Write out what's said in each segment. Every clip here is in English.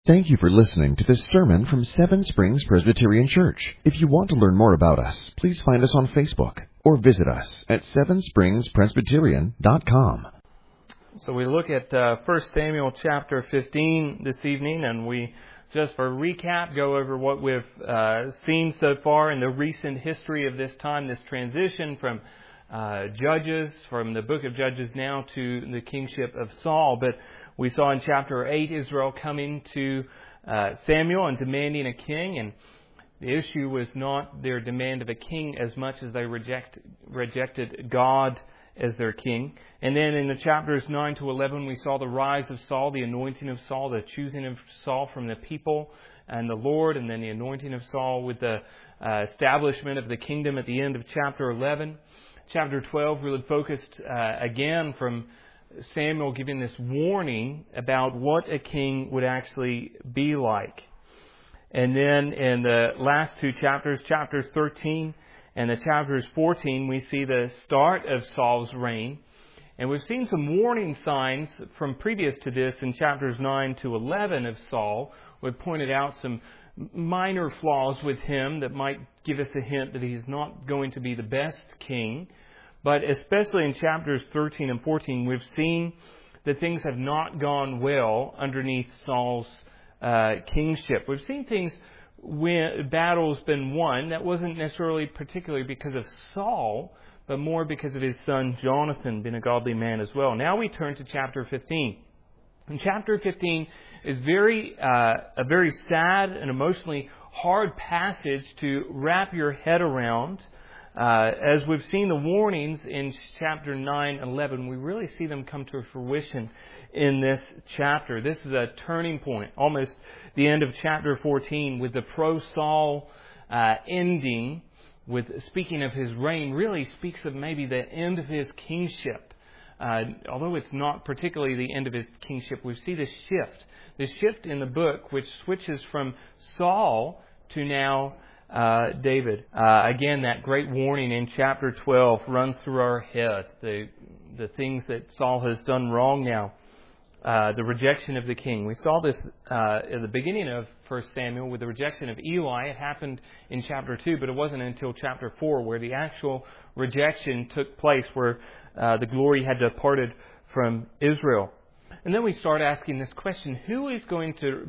Thank you for listening to this sermon from Seven Springs Presbyterian Church. If you want to learn more about us, please find us on Facebook or visit us at sevenspringspresbyterian.com. So we look at 1 Samuel chapter 15 this evening, and we, just for a recap, go over what we've seen so far in the recent history of this time, this transition from Judges, from the book of Judges now to the kingship of Saul. But we saw in chapter 8 Israel coming to Samuel and demanding a king, and the issue was not their demand of a king as much as they rejected God as their king. And then in the chapters 9 to 11 we saw the rise of Saul, the anointing of Saul, the choosing of Saul from the people and the Lord, and then the anointing of Saul with the establishment of the kingdom at the end of chapter 11. Chapter 12 really focused again from Samuel giving this warning about what a king would actually be like. And then in the last two chapters, chapters 13 and the chapters 14, we see the start of Saul's reign. And we've seen some warning signs from previous to this in chapters 9 to 11 of Saul. We've pointed out some minor flaws with him that might give us a hint that he's not going to be the best king. But especially in chapters 13 and 14, we've seen that things have not gone well underneath Saul's kingship. We've seen things when battles been won. That wasn't necessarily particularly because of Saul, but more because of his son Jonathan being a godly man as well. Now we turn to chapter 15. And chapter 15 is a very sad and emotionally hard passage to wrap your head around. As we've seen the warnings in chapter 9 and 11, we really see them come to fruition in this chapter. This is a turning point, almost the end of chapter 14, with the pro-Saul ending, with speaking of his reign, really speaks of maybe the end of his kingship. Although it's not particularly the end of his kingship, we see this shift in the book, which switches from Saul to now David. Again, that great warning in chapter 12 runs through our head. The things that Saul has done wrong now. The rejection of the king. We saw this at the beginning of 1 Samuel with the rejection of Eli. It happened in chapter 2, but it wasn't until chapter 4 where the actual rejection took place, where the glory had departed from Israel. And then we start asking this question, who is going to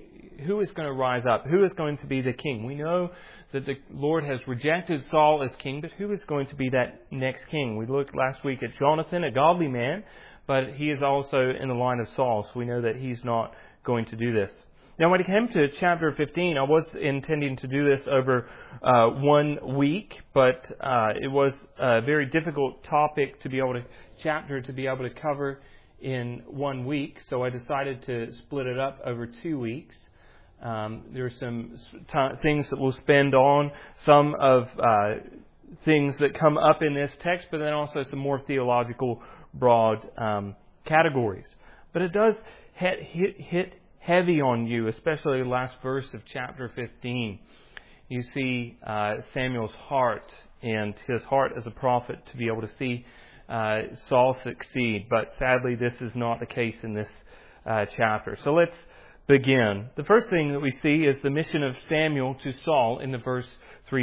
rise up? Who is going to be the king? We know that the Lord has rejected Saul as king, but who is going to be that next king? We looked last week at Jonathan, a godly man, but he is also in the line of Saul, so we know that he's not going to do this. Now, when it came to chapter 15, I was intending to do this over 1 week, but it was a very difficult topic to be able to cover in 1 week, so I decided to split it up over 2 weeks. There are some things that we'll spend on, some of things that come up in this text, but then also some more theological broad categories. But it does hit heavy on you, especially the last verse of chapter 15. You see Samuel's heart and his heart as a prophet to be able to see Saul succeed. But sadly, this is not the case in this chapter. So let's begin. The first thing that we see is the mission of Samuel to Saul in the verses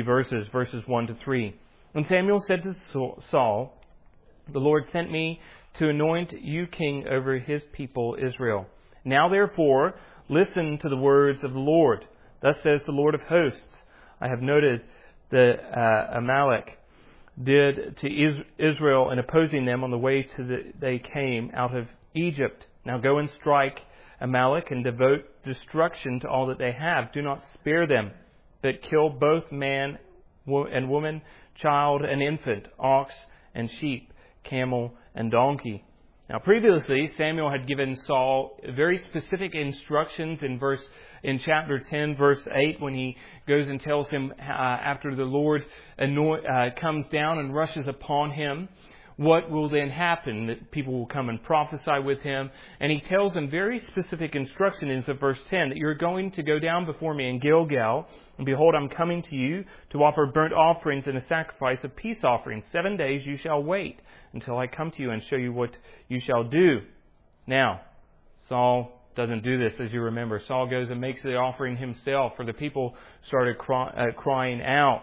1 to 3. When Samuel said to Saul, "The Lord sent me to anoint you king over his people Israel. Now therefore, listen to the words of the Lord. Thus says the Lord of hosts, I have noted the Amalek did to Israel in opposing them on the way they came out of Egypt. Now go and strike Amalek and devote destruction to all that they have. Do not spare them, but kill both man and woman, child and infant, ox and sheep, camel and donkey." Now previously, Samuel had given Saul very specific instructions in chapter 10, verse 8, when he goes and tells him after the Lord comes down and rushes upon him, what will then happen? That people will come and prophesy with him. And he tells them very specific instructions in verse 10, that you're going to go down before me in Gilgal, and behold, I'm coming to you to offer burnt offerings and a sacrifice of peace offerings. 7 days you shall wait until I come to you and show you what you shall do. Now, Saul doesn't do this, as you remember. Saul goes and makes the offering himself, for the people started crying out.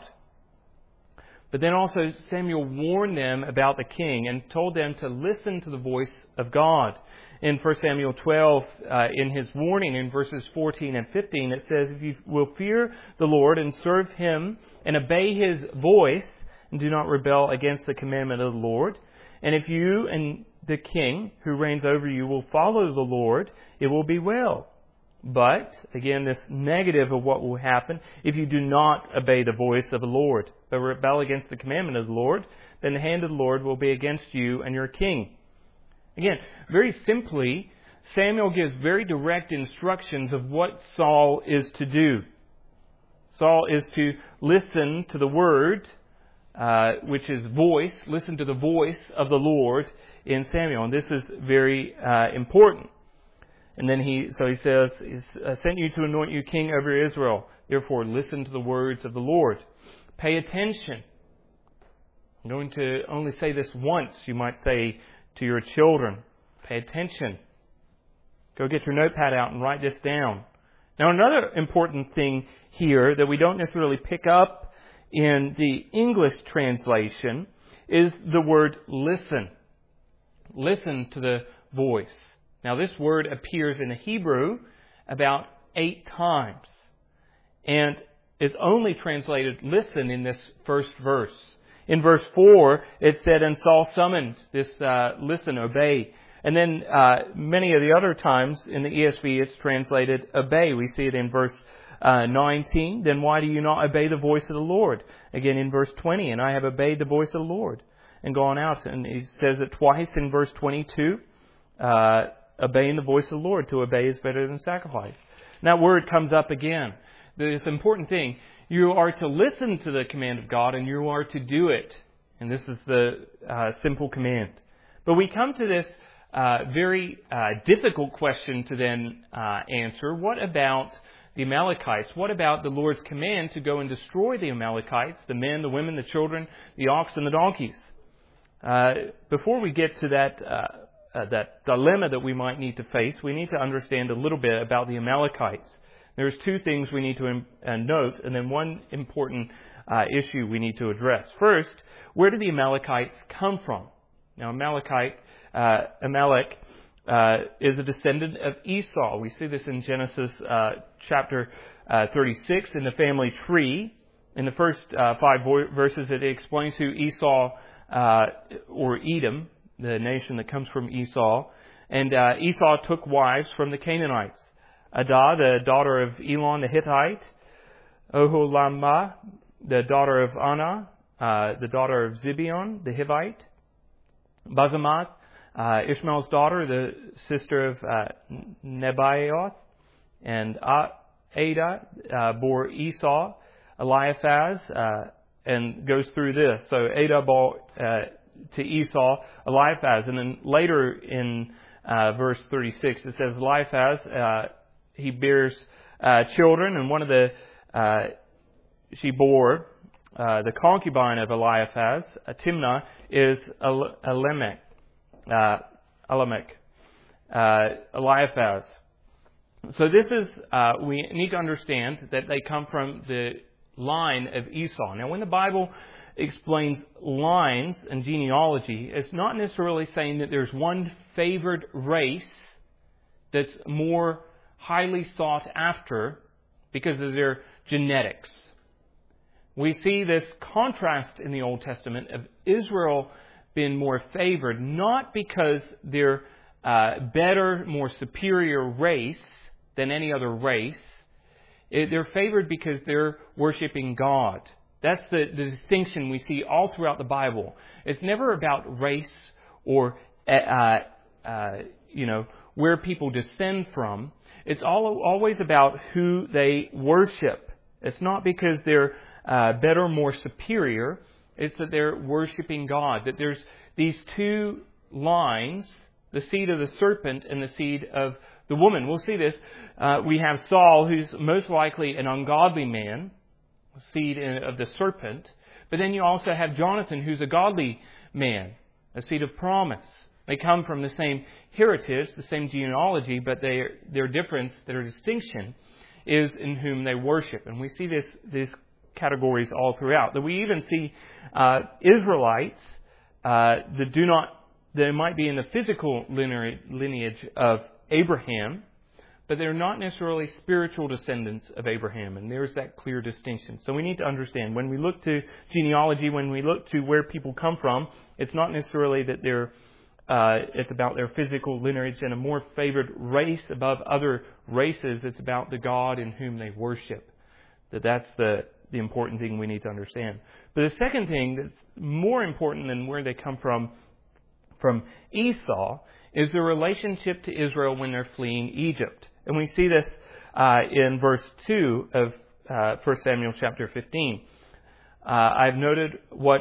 But then also Samuel warned them about the king and told them to listen to the voice of God. In 1 Samuel 12, in his warning in verses 14 and 15, it says, "If you will fear the Lord and serve Him and obey His voice and do not rebel against the commandment of the Lord, and if you and the king who reigns over you will follow the Lord, it will be well. But," again, this negative of what will happen, "if you do not obey the voice of the Lord, but rebel against the commandment of the Lord, then the hand of the Lord will be against you and your king." Again, very simply, Samuel gives very direct instructions of what Saul is to do. Saul is to listen to the word, which is voice, listen to the voice of the Lord in Samuel. And this is very important. And then he says, "I sent you to anoint you king over Israel. Therefore, listen to the words of the Lord." Pay attention. I'm going to only say this once, you might say to your children. Pay attention. Go get your notepad out and write this down. Now, another important thing here that we don't necessarily pick up in the English translation is the word listen. Listen to the voice. Now, this word appears in the Hebrew about 8 times. And is only translated listen in this first verse. In verse 4, it said, "And Saul summoned," this listen, obey. And then many of the other times in the ESV, it's translated obey. We see it in verse 19. "Then why do you not obey the voice of the Lord?" Again in verse 20, "And I have obeyed the voice of the Lord and gone out." And he says it twice in verse 22, obeying the voice of the Lord. To obey is better than sacrifice. And that word comes up again. This important thing, you are to listen to the command of God and you are to do it. And this is the simple command. But we come to this very difficult question to then answer. What about the Amalekites? What about the Lord's command to go and destroy the Amalekites, the men, the women, the children, the ox, and the donkeys? Before we get to that dilemma that we might need to face, we need to understand a little bit about the Amalekites. There's 2 things we need to note, and then one important issue we need to address. First, where do the Amalekites come from? Now, Amalek is a descendant of Esau. We see this in Genesis chapter 36 in the family tree. In the first 5 verses, it explains who Esau, or Edom, the nation that comes from Esau. And Esau took wives from the Canaanites. Adah, the daughter of Elon the Hittite. Oholamah, the daughter of Anah, the daughter of Zibeon the Hivite. Basemath, Ishmael's daughter, the sister of Nebaioth. And Adah bore Esau, Eliphaz, and goes through this. So Adah bore to Esau, Eliphaz. And then later in verse 36, it says Eliphaz, he bears children, and one of the she bore the concubine of Eliphaz, Timnah, is Eliphaz. So this is we need to understand that they come from the line of Esau. Now, when the Bible explains lines and genealogy, it's not necessarily saying that there's one favored race that's more highly sought after because of their genetics. We see this contrast in the Old Testament of Israel being more favored, not because they're better, more superior race than any other race. They're favored because they're worshiping God. That's the distinction we see all throughout the Bible. It's never about race or where people descend from. It's always about who they worship. It's not because they're better, more superior. It's that they're worshiping God. That there's these 2 lines, the seed of the serpent and the seed of the woman. We'll see this. We have Saul, who's most likely an ungodly man, seed of the serpent. But then you also have Jonathan, who's a godly man, a seed of promise. They come from the same heritage, the same genealogy, but their difference, their distinction, is in whom they worship. And we see these categories all throughout. That we even see Israelites they might be in the physical lineage of Abraham, but they're not necessarily spiritual descendants of Abraham. And there's that clear distinction. So we need to understand, when we look to genealogy, when we look to where people come from, it's not necessarily that it's about their physical lineage and a more favored race above other races. It's about the God in whom they worship. That's the important thing we need to understand. But the second thing that's more important than where they come from Esau is the relationship to Israel when they're fleeing Egypt. And we see this in verse 2 of 1 Samuel chapter 15. I've noted what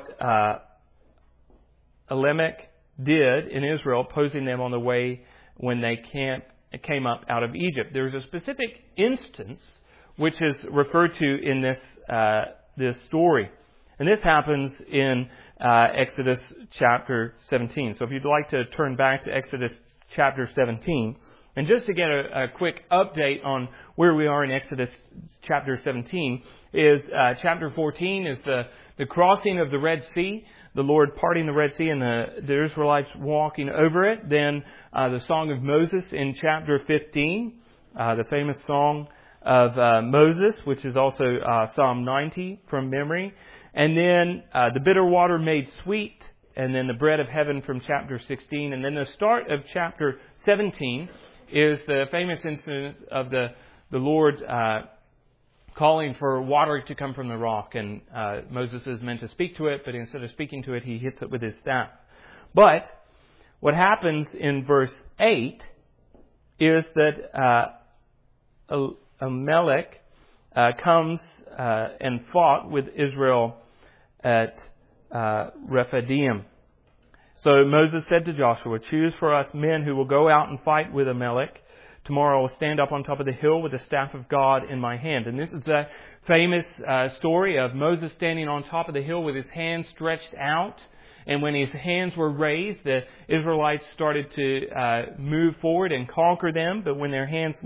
Elimelech did in Israel, opposing them on the way when they came up out of Egypt. There's a specific instance which is referred to in this story. And this happens in Exodus chapter 17. So if you'd like to turn back to Exodus chapter 17, and just to get a quick update on where we are in Exodus chapter 17, is chapter 14 is the crossing of the Red Sea, the Lord parting the Red Sea and the Israelites walking over it. Then the Song of Moses in chapter 15, the famous song of Moses, which is also Psalm 90 from memory. And then the bitter water made sweet, and then the bread of heaven from chapter 16. And then the start of chapter 17 is the famous incident of the Lord calling for water to come from the rock. And Moses is meant to speak to it, but instead of speaking to it, he hits it with his staff. But what happens in verse 8 is that Amalek comes and fought with Israel at Rephidim. So Moses said to Joshua, "Choose for us men who will go out and fight with Amalek. Tomorrow I will stand up on top of the hill with the staff of God in my hand." And this is the famous story of Moses standing on top of the hill with his hands stretched out. And when his hands were raised, the Israelites started to move forward and conquer them. But when their hands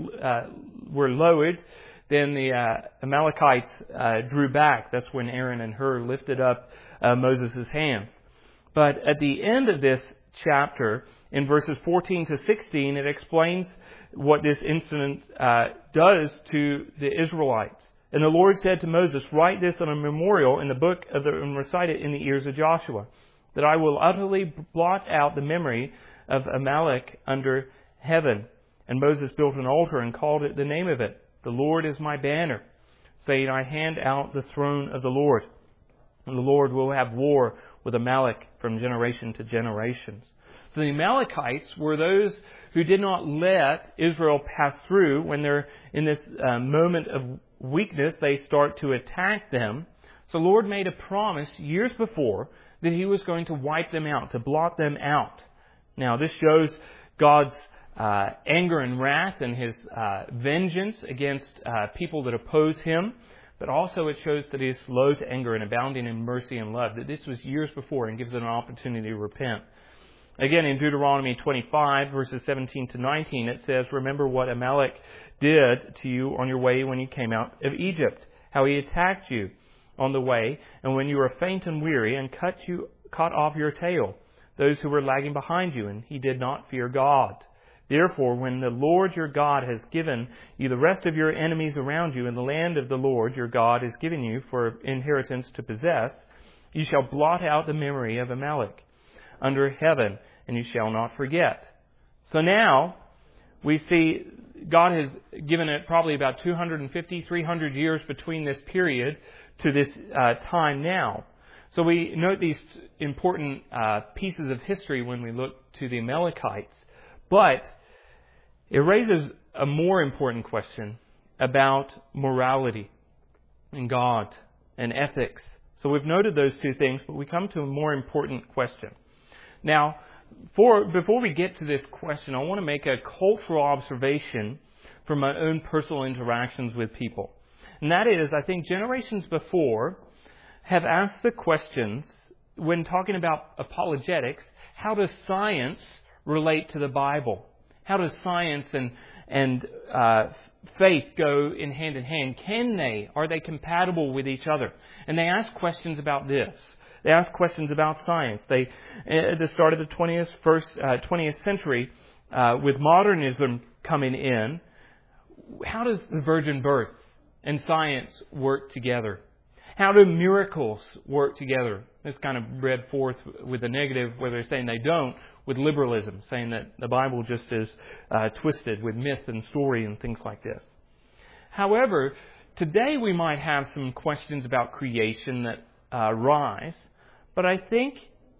were lowered, then the Amalekites drew back. That's when Aaron and Hur lifted up Moses' hands. But at the end of this chapter, in verses 14 to 16, it explains what this incident does to the Israelites. And the Lord said to Moses, "Write this on a memorial in the book and recite it in the ears of Joshua, that I will utterly blot out the memory of Amalek under heaven." And Moses built an altar and called it the name of it, "The Lord is my banner," saying, "I hand out the throne of the Lord. And the Lord will have war with Amalek from generation to generations." So the Amalekites were those who did not let Israel pass through. When they're in this moment of weakness, they start to attack them. So the Lord made a promise years before that He was going to wipe them out, to blot them out. Now this shows God's anger and wrath and His vengeance against people that oppose Him. But also it shows that He is slow to anger and abounding in mercy and love. That this was years before and gives them an opportunity to repent. Again, in Deuteronomy 25, verses 17 to 19, it says, "Remember what Amalek did to you on your way when you came out of Egypt, how he attacked you on the way, and when you were faint and weary, and cut off your tail, those who were lagging behind you, and he did not fear God. Therefore, when the Lord your God has given you the rest of your enemies around you in the land of the Lord your God is giving you for inheritance to possess, you shall blot out the memory of Amalek under heaven, and you shall not forget." So now we see God has given it probably about 250, 300 years between this period to this time now. So we note these important pieces of history when we look to the Amalekites. But it raises a more important question about morality and God and ethics. So we've noted those two things, but we come to a more important question. Now, before we get to this question, I want to make a cultural observation from my own personal interactions with people. And that is, I think generations before have asked the questions, when talking about apologetics, how does science relate to the Bible? How does science and faith go in hand? Are they compatible with each other? And they ask questions about this. They ask questions about science. At the start of the 20th century, with modernism coming in, how does the virgin birth and science work together? How do miracles work together? It's kind of read forth with the negative, where they're saying they don't, with liberalism, saying that the Bible just is twisted with myth and story and things like this. However, today we might have some questions about creation that rise, but I think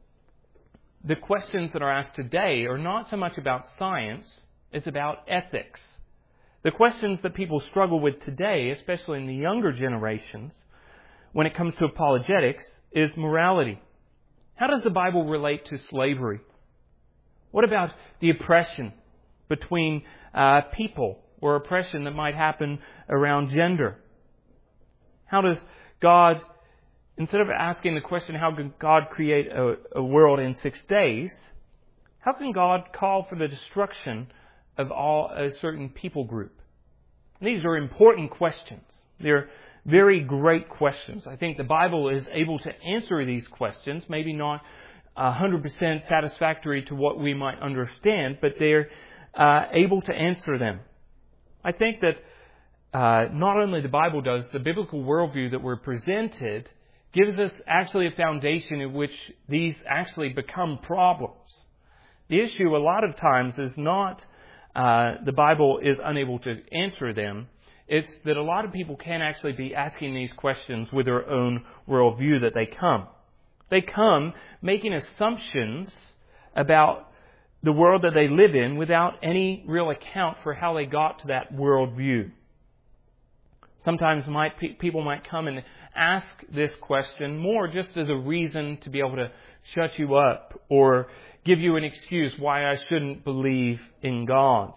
the questions that are asked today are not so much about science, it's about ethics. The questions that people struggle with today, especially in the younger generations, when it comes to apologetics, is morality. How does the Bible relate to slavery? What about the oppression between people, or oppression that might happen around gender? How does God, instead of asking the question, how can God create a world in 6 days, how can God call for the destruction of a certain people group? These are important questions. They're very great questions. I think the Bible is able to answer these questions, maybe not 100% satisfactory to what we might understand, but they're able to answer them. I think that not only the Bible does, the biblical worldview that we're presented gives us actually a foundation in which these actually become problems. The issue a lot of times is not the Bible is unable to answer them. It's that a lot of people can actually be asking these questions with their own worldview that they come. They come making assumptions about the world that they live in without any real account for how they got to that worldview. Sometimes people might come and ask this question more just as a reason to be able to shut you up or give you an excuse why I shouldn't believe in God.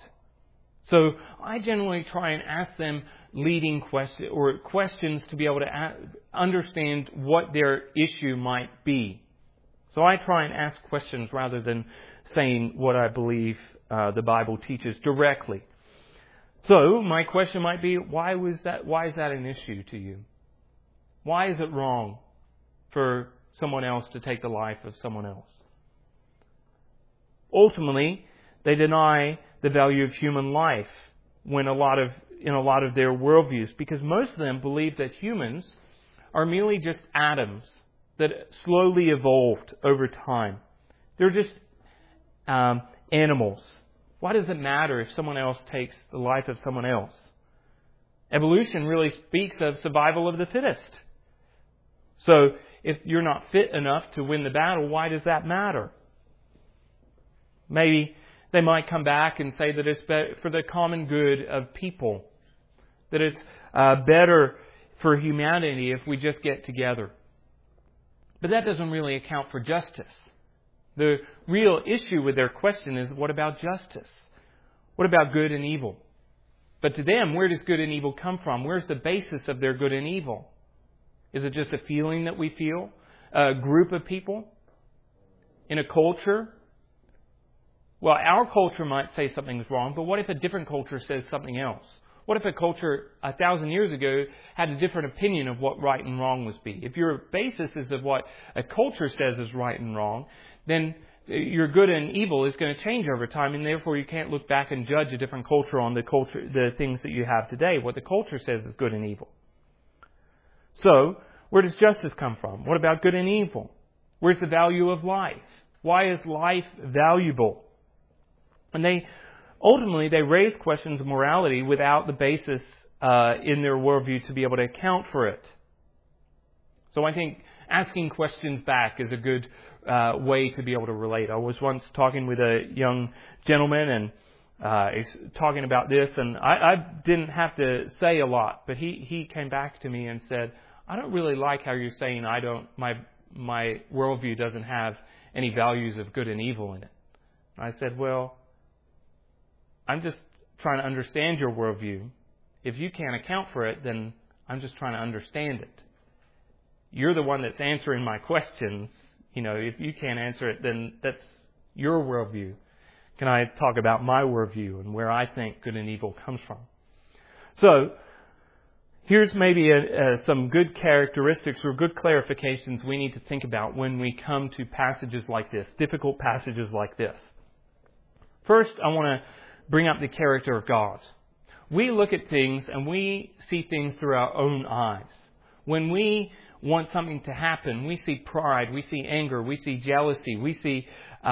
So I generally try and ask them leading questions to be able to understand what their issue might be. So I try and ask questions rather than saying what I believe the Bible teaches directly. So my question might be, why is that an issue to you? Why is it wrong for someone else to take the life of someone else? Ultimately, they deny the value of human life in a lot of their worldviews, because most of them believe that humans are merely just atoms that slowly evolved over time. They're just animals. Why does it matter if someone else takes the life of someone else? Evolution really speaks of survival of the fittest. So if you're not fit enough to win the battle, why does that matter? Maybe they might come back and say that it's for the common good of people, that it's better for humanity if we just get together. But that doesn't really account for justice. The real issue with their question is, what about justice? What about good and evil? But to them, where does good and evil come from? Where's the basis of their good and evil? Is it just a feeling that we feel? A group of people? In a culture? Well, our culture might say something's wrong, but what if a different culture says something else? What if a culture 1,000 years ago had a different opinion of what right and wrong must be? If your basis is of what a culture says is right and wrong, then your good and evil is going to change over time, and therefore you can't look back and judge a different culture on the things that you have today, what the culture says is good and evil. So, where does justice come from? What about good and evil? Where's the value of life? Why is life valuable? And they raise questions of morality without the basis in their worldview to be able to account for it. So I think asking questions back is a good way to be able to relate. I was once talking with a young gentleman and talking about this, and I didn't have to say a lot, but he came back to me and said, I don't really like how you're saying my worldview doesn't have any values of good and evil in it. I said, well, I'm just trying to understand your worldview. If you can't account for it, then I'm just trying to understand it. You're the one that's answering my questions. If you can't answer it, then that's your worldview. can I talk about my worldview and where I think good and evil comes from. So, here's maybe some good characteristics or good clarifications we need to think about when we come to passages like this, difficult passages like this. First, I want to bring up the character of God. We look at things and we see things through our own eyes. When we want something to happen, we see pride, we see anger, we see jealousy, we see,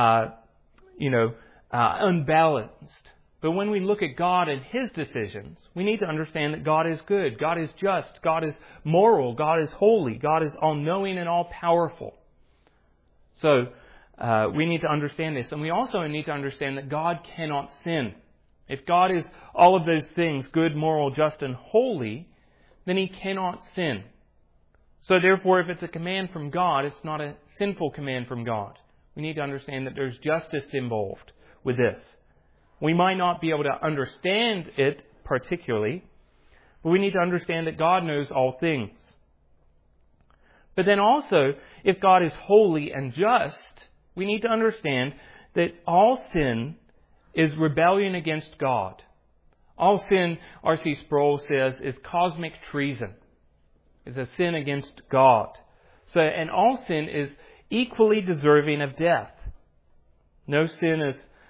unbalanced. But when we look at God and His decisions, we need to understand that God is good, God is just, God is moral, God is holy, God is all-knowing and all-powerful. So, we need to understand this. And we also need to understand that God cannot sin. If God is all of those things, good, moral, just, and holy, then He cannot sin. So therefore, if it's a command from God, it's not a sinful command from God. We need to understand that there's justice involved with this. We might not be able to understand it particularly, but we need to understand that God knows all things. But then also, if God is holy and just, we need to understand that all sin is rebellion against God. All sin, R.C. Sproul says, is cosmic treason. Is a sin against God. So, and all sin is equally deserving of death. No sin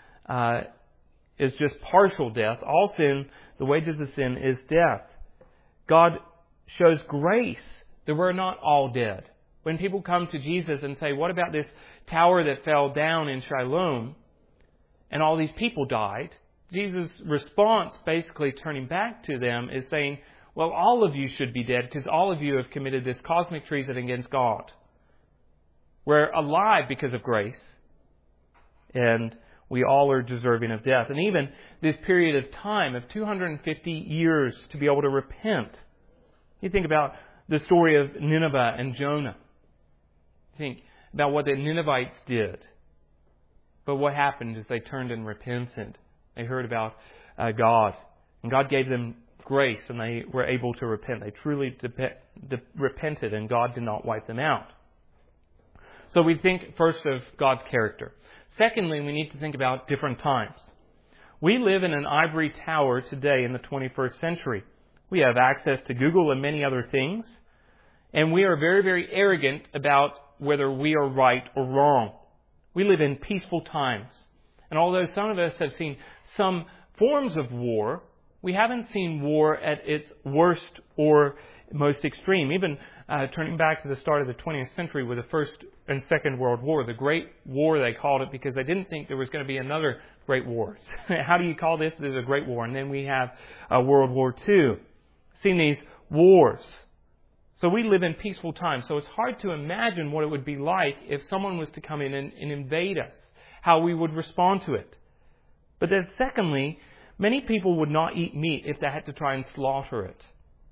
is just partial death. All sin, the wages of sin, is death. God shows grace that we're not all dead. When people come to Jesus and say, what about this tower that fell down in Siloam and all these people died? Jesus' response, basically turning back to them, is saying, well, all of you should be dead because all of you have committed this cosmic treason against God. We're alive because of grace, and we all are deserving of death. And even this period of time of 250 years to be able to repent. You think about the story of Nineveh and Jonah. Think about what the Ninevites did. But what happened is they turned and repented. They heard about God. And God gave them grace and they were able to repent. They truly repented and God did not wipe them out. So we think first of God's character. Secondly, we need to think about different times. We live in an ivory tower today in the 21st century. We have access to Google and many other things. And we are very, very arrogant about whether we are right or wrong. We live in peaceful times. And although some of us have seen some forms of war, we haven't seen war at its worst or most extreme. Even turning back to the start of the 20th century with the First and Second World War, the Great War they called it because they didn't think there was going to be another Great War. How do you call this? There's a Great War. And then we have World War II. Seen these wars. So we live in peaceful times. So it's hard to imagine what it would be like if someone was to come in and invade us, how we would respond to it. But then secondly, many people would not eat meat if they had to try and slaughter it.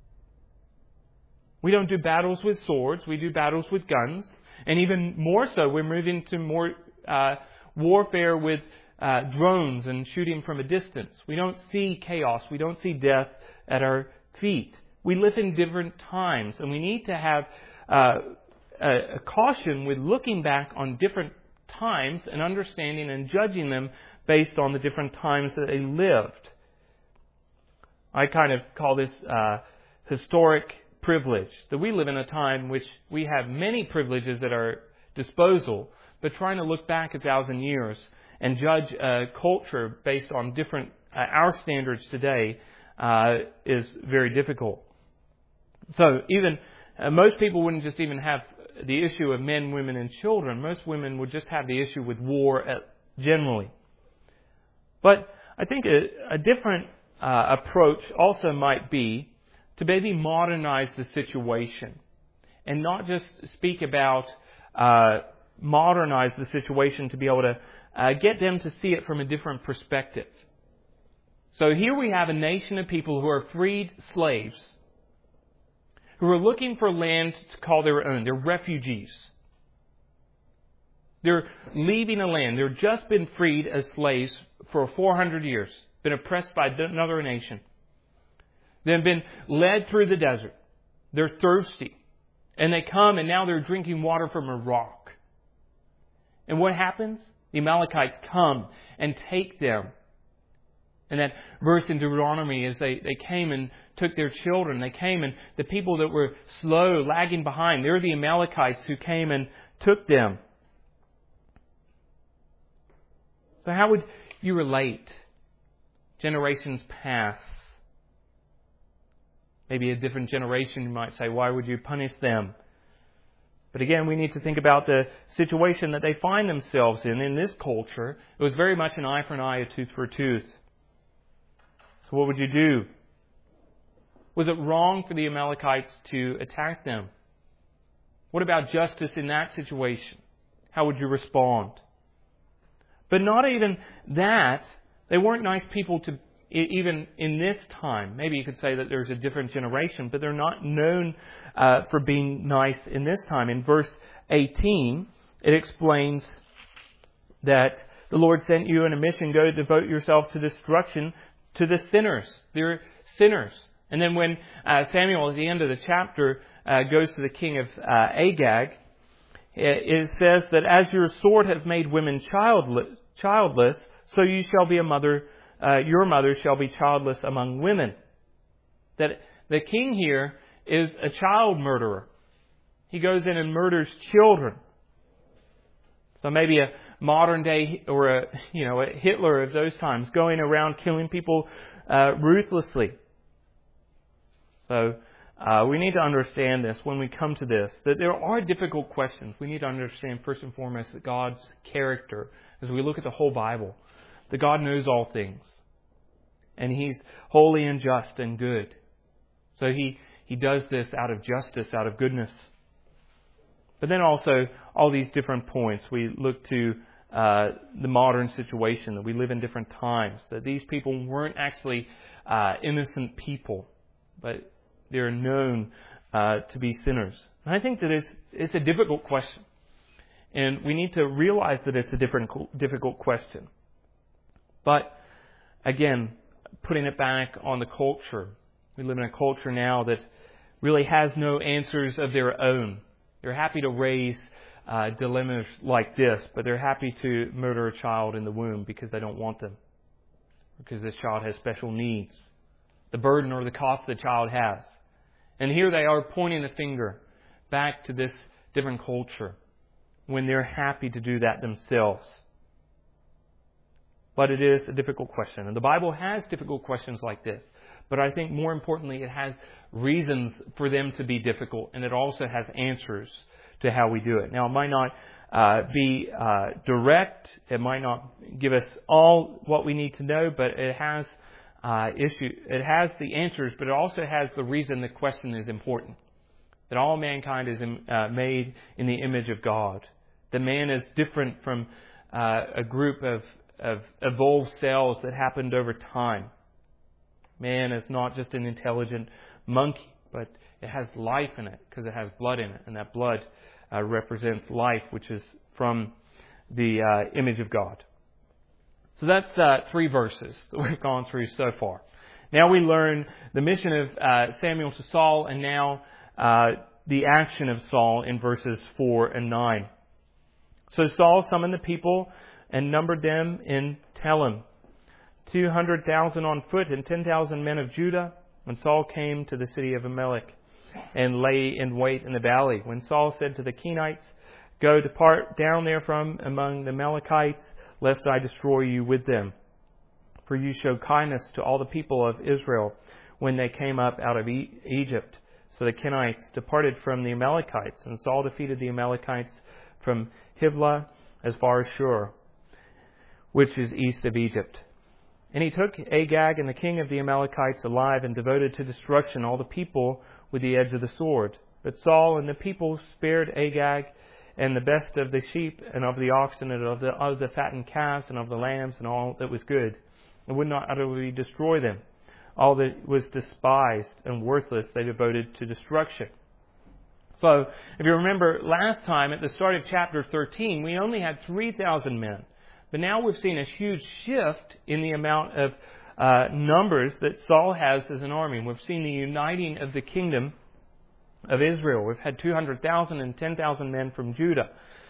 We don't do battles with swords. We do battles with guns. And even more so, we're moving to more warfare with drones and shooting from a distance. We don't see chaos. We don't see death at our feet. We live in different times, and we need to have a caution with looking back on different times and understanding and judging them based on the different times that they lived. I kind of call this historic privilege, that we live in a time which we have many privileges at our disposal, but trying to look back 1,000 years and judge a culture based on different our standards today is very difficult. So even most people wouldn't just even have the issue of men, women, and children. Most women would just have the issue with war generally. But I think a different approach also might be to maybe modernize the situation and not just speak about modernize the situation to be able to get them to see it from a different perspective. So here we have a nation of people who are freed slaves, who are looking for land to call their own. They're refugees. They're leaving a land. They've just been freed as slaves for 400 years, been oppressed by another nation. They've been led through the desert. They're thirsty. And they come and now they're drinking water from a rock. And what happens? The the Amalekites come and take them. And that verse in Deuteronomy is they came and took their children. They came and the people that were slow, lagging behind, they're the Amalekites who came and took them. So how would you relate? Generations pass. Maybe a different generation, you might say, why would you punish them? But again, we need to think about the situation that they find themselves in. In this culture, it was very much an eye for an eye, a tooth for a tooth. So what would you do? Was it wrong for the Amalekites to attack them? What about justice in that situation? How would you respond? But not even that. They weren't nice people to even in this time. Maybe you could say that there's a different generation, but they're not known for being nice in this time. In verse 18, it explains that the Lord sent you on a mission, go devote yourself to destruction to the sinners. They're sinners. And then when Samuel at the end of the chapter goes to the king of Agag, it says that as your sword has made women childless, so you shall be a mother. Your mother shall be childless among women. That the king here is a child murderer. He goes in and murders children. So maybe a modern day or a Hitler of those times, going around killing people ruthlessly. So we need to understand this when we come to this, that there are difficult questions. We need to understand first and foremost that God's character, as we look at the whole Bible, that God knows all things. And He's holy and just and good. So He does this out of justice, out of goodness. But then also all these different points. We look to the modern situation, that we live in different times, that these people weren't actually innocent people, but they're known to be sinners. And I think that it's a difficult question. And we need to realize that it's a difficult question. But again, putting it back on the culture, we live in a culture now that really has no answers of their own. They're happy to raise dilemmas like this, but they're happy to murder a child in the womb because they don't want them, because this child has special needs, the burden or the cost the child has. And here they are pointing the finger back to this different culture when they're happy to do that themselves. But it is a difficult question. And the Bible has difficult questions like this. But I think more importantly, it has reasons for them to be difficult. And it also has answers to how we do it. Now, it might not be direct. It might not give us all what we need to know. But it has it has the answers. But it also has the reason the question is important. That all mankind is made in the image of God. That man is different from a group of evolved cells that happened over time. Man is not just an intelligent monkey, but it has life in it because it has blood in it. And that blood represents life, which is from the image of God. So that's 3 verses that we've gone through so far. Now we learn the mission of Samuel to Saul, and now the action of Saul in verses 4 and 9. So Saul summoned the people and numbered them in Telem, 200,000 on foot and 10,000 men of Judah. When Saul came to the city of Amalek and lay in wait in the valley, when Saul said to the Kenites, "Go, depart down there from among the Amalekites, lest I destroy you with them. For you showed kindness to all the people of Israel when they came up out of Egypt." So the Kenites departed from the Amalekites, and Saul defeated the Amalekites from Hivlah as far as Shur, which is east of Egypt. And he took Agag and the king of the Amalekites alive and devoted to destruction all the people with the edge of the sword. But Saul and the people spared Agag and the best of the sheep and of the oxen and of the fattened calves and of the lambs and all that was good, and would not utterly destroy them. All that was despised and worthless they devoted to destruction. So, if you remember last time at the start of chapter 13, we only had 3,000 men. But now we've seen a huge shift in the amount of numbers that Saul has as an army. We've seen the uniting of the kingdom of Israel. We've had 200,000 and 10,000 men from Judah.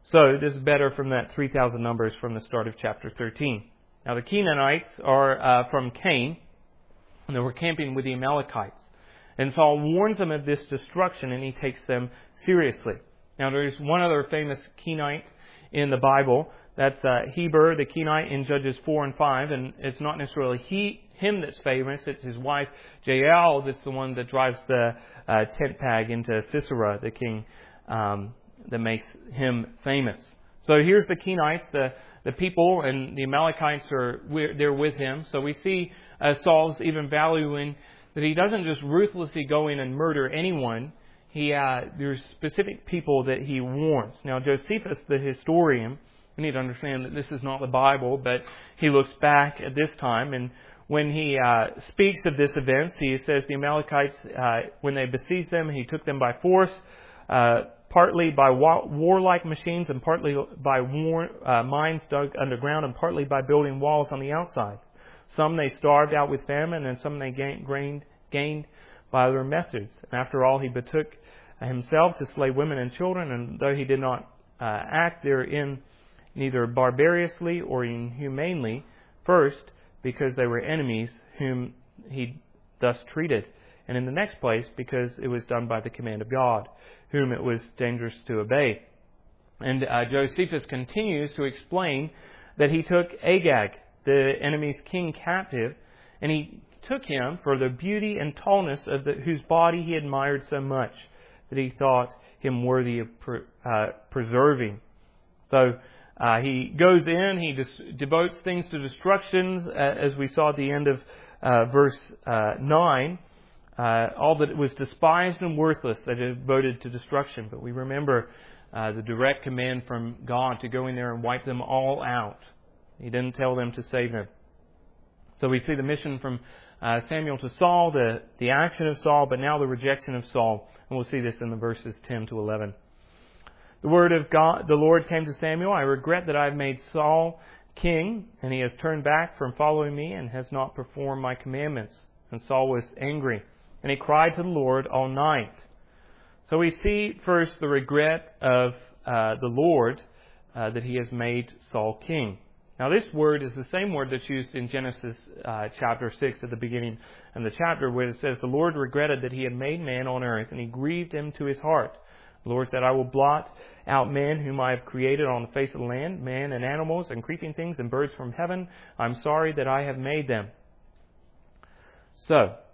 So this is better from that 3,000 numbers from the start of chapter 13. Now the Canaanites are from Cain, and they were camping with the Amalekites. And Saul warns them of this destruction, and he takes them seriously. Now there's one other famous Kenite in the Bible. That's Heber, the Kenite, in Judges 4 and 5. And it's not necessarily him that's famous. It's his wife, Jael, that's the one that drives the tent peg into Sisera, the king, that makes him famous. So here's the Kenites, the people, and the Amalekites they're with him. So we see Saul's even valuing that he doesn't just ruthlessly go in and murder anyone. There's specific people that he warns. Now Josephus, the historian, we need to understand that this is not the Bible, but he looks back at this time, and when he speaks of this event, he says the Amalekites, when they besieged them, he took them by force, partly by warlike machines and partly by mines dug underground and partly by building walls on the outsides. Some they starved out with famine, and some they gained by other methods. And after all, he betook himself to slay women and children, and though he did not act therein neither barbarously or inhumanely, first, because they were enemies whom he thus treated, and in the next place, because it was done by the command of God, whom it was dangerous to obey. And Josephus continues to explain that he took Agag, the enemy's king, captive, and he took him for the beauty and tallness of whose body he admired so much that he thought him worthy of preserving. So he goes in, he devotes things to destructions, as we saw at the end of verse 9. All that was despised and worthless that is devoted to destruction. But we remember the direct command from God to go in there and wipe them all out. He didn't tell them to save them. So we see the mission from Samuel to Saul, the action of Saul, but now the rejection of Saul. And we'll see this in the verses 10 to 11. The word of God, the Lord came to Samuel, I regret that I have made Saul king, and he has turned back from following me and has not performed my commandments. And Saul was angry, and he cried to the Lord all night. So we see first the regret of the Lord that he has made Saul king. Now this word is the same word that's used in Genesis chapter 6 at the beginning of the chapter, where it says, the Lord regretted that he had made man on earth, and he grieved him to his heart. The Lord said, I will blot out man whom I have created on the face of the land, man and animals and creeping things and birds from heaven. I'm sorry that I have made them. So,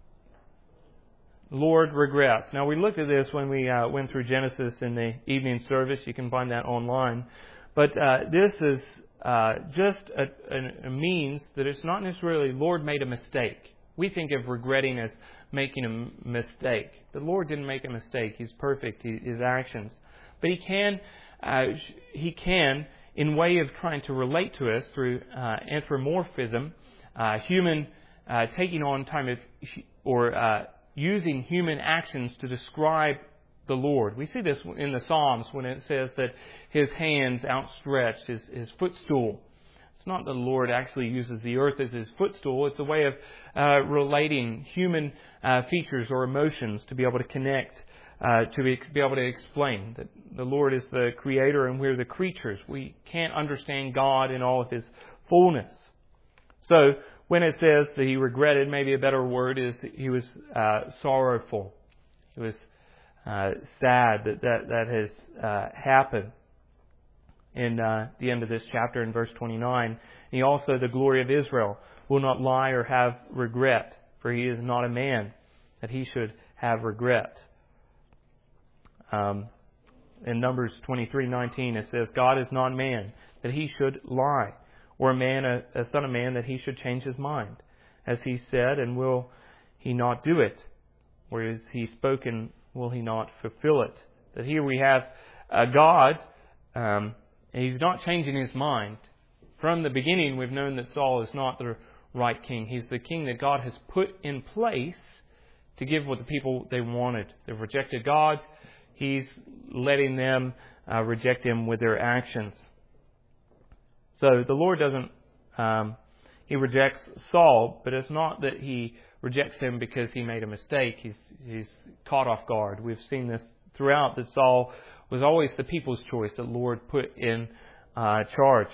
Lord regrets. Now we looked at this when we went through Genesis in the evening service. You can find that online. But this is just a means that it's not necessarily Lord made a mistake. We think of regretting as making a mistake. The Lord didn't make a mistake. He's perfect, His actions. But He can, in way of trying to relate to us through anthropomorphism, human taking on time of, or using human actions to describe the Lord. We see this in the Psalms when it says that His hands outstretched, His footstool. It's not that the Lord actually uses the earth as His footstool. It's a way of relating human features or emotions to be able to connect, to be able to explain that the Lord is the Creator and we're the creatures. We can't understand God in all of His fullness. So when it says that He regretted, maybe a better word is He was sorrowful. He was sad that has happened. In the end of this chapter in verse 29. He also, the glory of Israel, will not lie or have regret, for he is not a man that he should have regret. In Numbers 23:19 it says, God is not man that he should lie, or a son of man that he should change his mind. As he said, and will he not do it? Or is he spoken, will he not fulfill it? That here we have a God, and He's not changing His mind. From the beginning, we've known that Saul is not the right king. He's the king that God has put in place to give what the people they wanted. They've rejected God. He's letting them reject Him with their actions. So the Lord doesn't, He rejects Saul, but it's not that He rejects him because he made a mistake. He's caught off guard. We've seen this throughout, that Saul was always the people's choice that the Lord put in charge.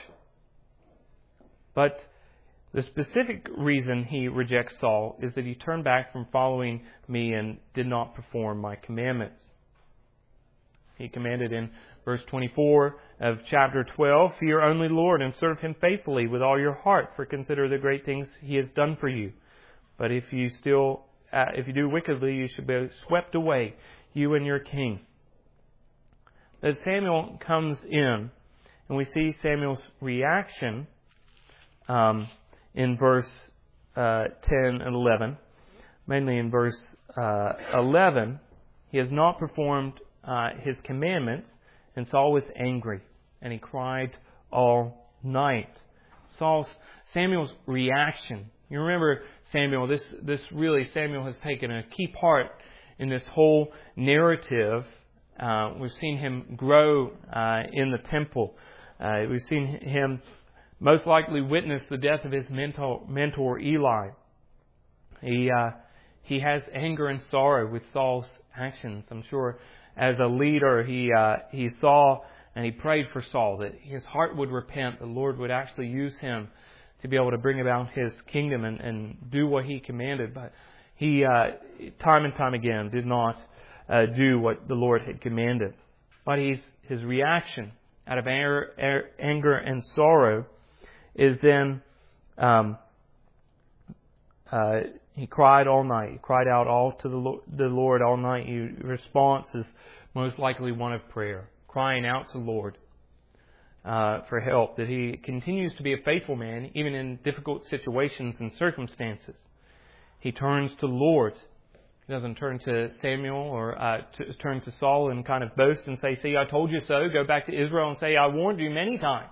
But the specific reason he rejects Saul is that he turned back from following me and did not perform my commandments. He commanded in verse 24 of chapter 12, "Fear only the Lord and serve Him faithfully with all your heart, for consider the great things He has done for you. But if you do wickedly, you should be swept away, you and your king." As Samuel comes in, and we see Samuel's reaction in verse 10 and 11. Mainly in verse 11, he has not performed his commandments, and Saul was angry, and he cried all night. Samuel's reaction. You remember Samuel, Samuel has taken a key part in this whole narrative. We've seen him grow in the temple. We've seen him most likely witness the death of his mentor Eli. He has anger and sorrow with Saul's actions. I'm sure as a leader he saw and he prayed for Saul that his heart would repent, the Lord would actually use him to be able to bring about His kingdom and do what He commanded. But he, time and time again, did not do what the Lord had commanded. But his reaction out of anger and sorrow is then he cried all night. He cried out all to the Lord all night. His response is most likely one of prayer, crying out to the Lord for help, that he continues to be a faithful man even in difficult situations and circumstances. He turns to the Lord. He doesn't turn to Samuel or turn to Saul and kind of boast and say, "See, I told you so." Go back to Israel and say, "I warned you many times."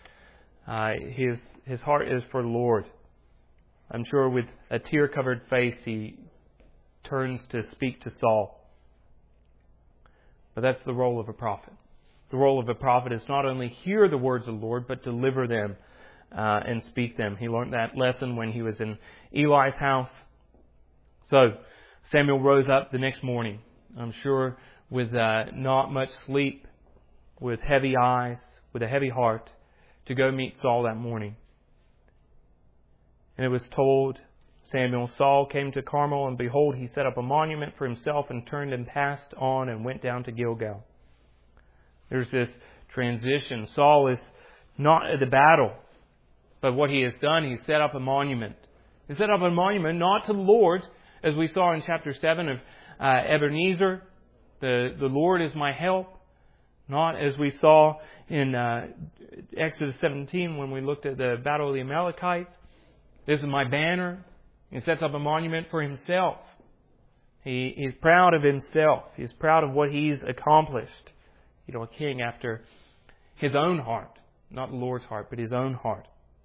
His heart is for the Lord. I'm sure with a tear-covered face he turns to speak to Saul. But that's the role of a prophet. The role of a prophet is not only hear the words of the Lord, but deliver them and speak them. He learned that lesson when he was in Eli's house. So Samuel rose up the next morning, I'm sure with not much sleep, with heavy eyes, with a heavy heart, to go meet Saul that morning. And it was told Samuel, "Saul came to Carmel, and behold, he set up a monument for himself and turned and passed on and went down to Gilgal." There's this transition. Saul is not at the battle, but what he has done, he set up a monument. He set up a monument not to the Lord, as we saw in chapter 7 of Ebenezer, the Lord is my help. Not as we saw in Exodus 17 when we looked at the battle of the Amalekites. "This is my banner." He sets up a monument for himself. He's proud of himself. He's proud of what he's accomplished. A king after his own heart. Not the Lord's heart, but his own heart.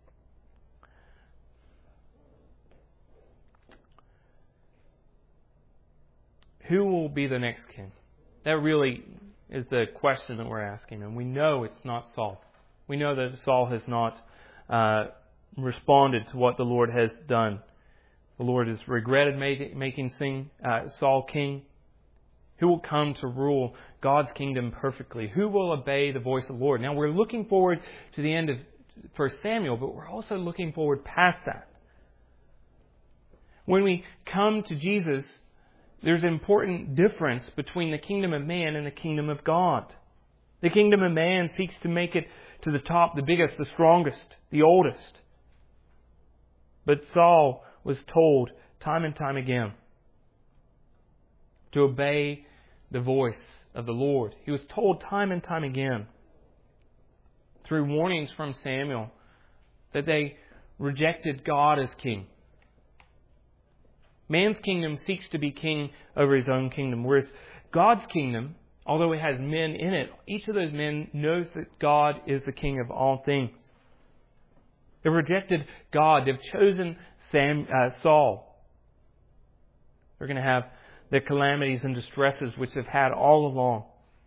Who will be the next king? That really is the question that we're asking. And we know it's not Saul. We know that Saul has not responded to what the Lord has done. The Lord has regretted making Saul king. Who will come to rule God's kingdom perfectly? Who will obey the voice of the Lord? Now we're looking forward to the end of 1 Samuel, but we're also looking forward past that. When we come to Jesus, there's an important difference between the kingdom of man and the kingdom of God. The kingdom of man seeks to make it to the top, the biggest, the strongest, the oldest. But Saul was told time and time again to obey the voice of the Lord. He was told time and time again through warnings from Samuel that they rejected God as king. Man's kingdom seeks to be king over his own kingdom, whereas God's kingdom, although it has men in it, each of those men knows that God is the king of all things. They've rejected God. They've chosen Saul. They're going to have the calamities and distresses which they've had all along.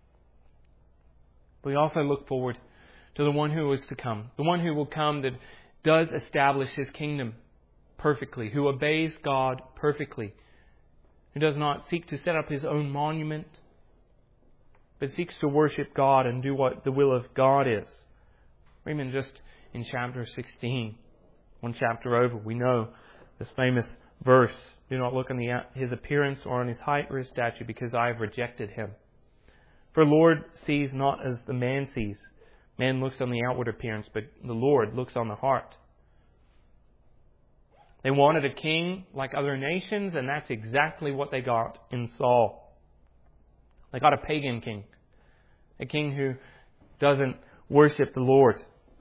We also look forward to the one who is to come. The one who will come that does establish His kingdom perfectly, who obeys God perfectly, who does not seek to set up his own monument, but seeks to worship God and do what the will of God is. Or even just in chapter 16, one chapter over, we know this famous verse, do not look on his appearance or on his height or his stature, because I have rejected him. For the Lord sees not as the man sees. Man looks on the outward appearance, but the Lord looks on the heart. They wanted a king like other nations, and that's exactly what they got in Saul. They got a pagan king. A king who doesn't worship the Lord.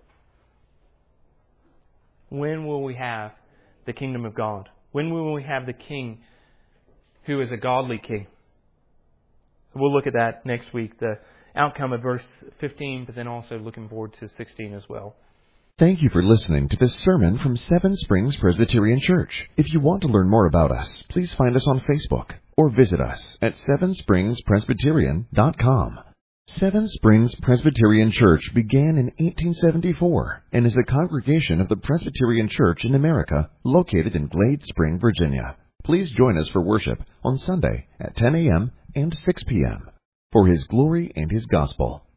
When will we have the kingdom of God? When will we have the king who is a godly king? So we'll look at that next week, the outcome of verse 15, but then also looking forward to 16 as well. Thank you for listening to this sermon from Seven Springs Presbyterian Church. If you want to learn more about us, please find us on Facebook or visit us at sevenspringspresbyterian.com. Seven Springs Presbyterian Church began in 1874 and is a congregation of the Presbyterian Church in America located in Glade Spring, Virginia. Please join us for worship on Sunday at 10 a.m. and 6 p.m. for His glory and His gospel.